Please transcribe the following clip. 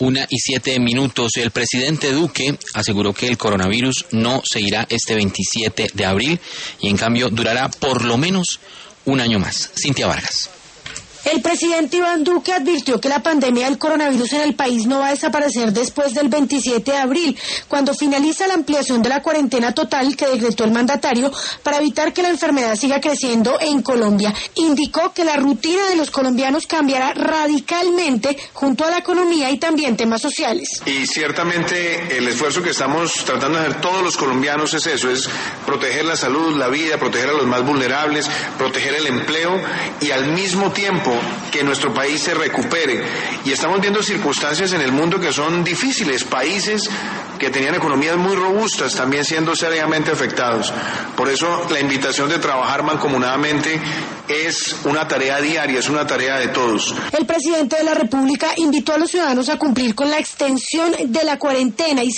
1:07. El presidente Duque aseguró que el coronavirus no seguirá este 27 de abril y en cambio durará por lo menos un año más. Cintia Vargas. El presidente Iván Duque advirtió que la pandemia del coronavirus en el país no va a desaparecer después del 27 de abril, cuando finaliza la ampliación de la cuarentena total que decretó el mandatario para evitar que la enfermedad siga creciendo en Colombia. Indicó que la rutina de los colombianos cambiará radicalmente junto a la economía y también temas sociales. Y ciertamente el esfuerzo que estamos tratando de hacer todos los colombianos es eso, es proteger la salud, la vida, proteger a los más vulnerables, proteger el empleo y al mismo tiempo que nuestro país se recupere. Y estamos viendo circunstancias en el mundo que son difíciles, países que tenían economías muy robustas también siendo seriamente afectados. Por eso la invitación de trabajar mancomunadamente es una tarea diaria, es una tarea de todos. El presidente de la República invitó a los ciudadanos a cumplir con la extensión de la cuarentena y